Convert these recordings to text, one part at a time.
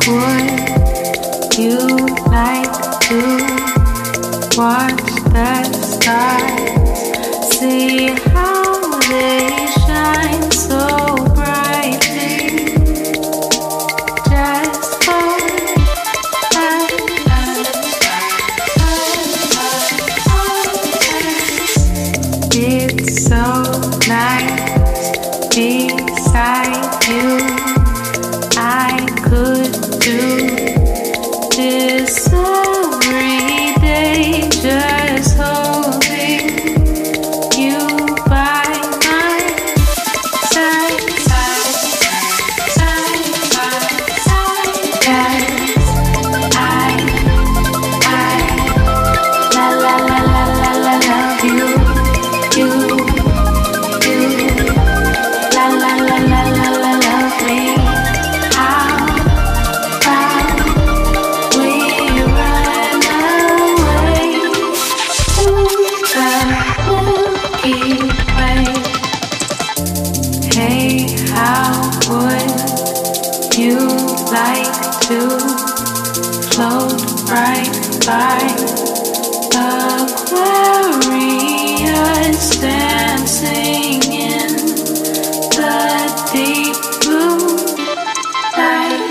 Would you like to watch the stars? See how they shine so brightly. Just for it's so nice beside you. I could do this every day, just holding you by my side, side, side, side, side. Yes, la la la la la la love you, la la la la la la love me. Hey, how would you like to float right by Aquarius, dancing in the deep blue light?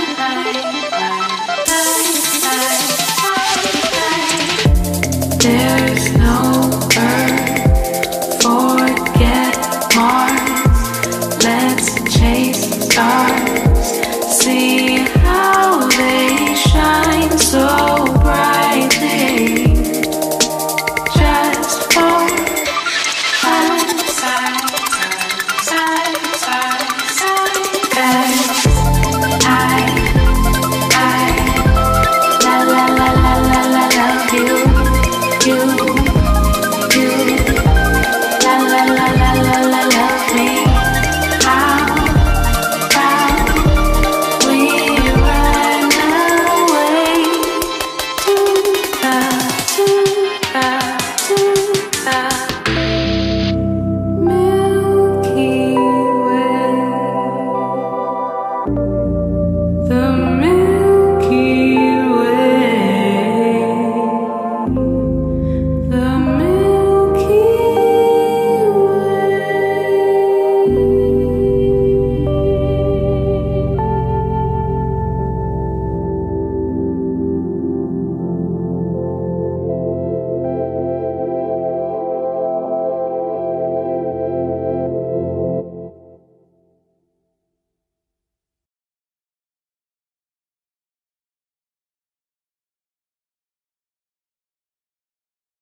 There's no Earth, forget Mars. Let's chase stars, see how they shine so brightly. Just for side, side, side, side, side. Yes, la la la la la la love you, la la la la la la love me. We run away to the